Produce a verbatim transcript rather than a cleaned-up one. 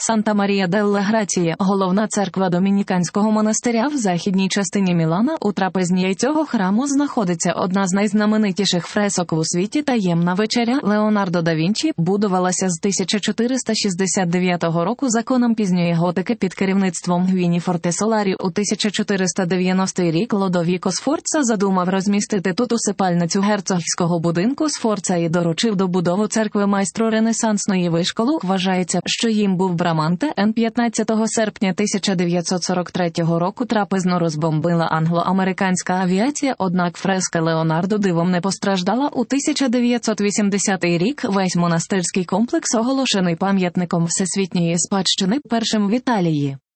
Санта Марія делле Грації – головна церква домініканського монастиря в західній частині Мілана. У трапезній цього храму знаходиться одна з найзнаменитіших фресок у світі «Таємна вечеря» Леонардо да Вінчі. Будувалася з тисяча чотириста шістдесят дев'ятого року законом пізньої готики під керівництвом Гвініфорте Соларі. У тисяча чотириста дев'яностий рік Лодовіко Сфорца задумав розмістити тут усипальницю герцогського будинку Сфорца і доручив добудову церкви майстру ренесансної вишколу. Вважається, що їм був Браманте. п'ятнадцятого серпня тисяча дев'ятсот сорок третього року трапезну розбомбила англо-американська авіація, однак фреска Леонардо дивом не постраждала. У тисяча дев'ятсот вісімдесятий рік весь монастирський комплекс оголошений пам'ятником всесвітньої спадщини першим в Італії.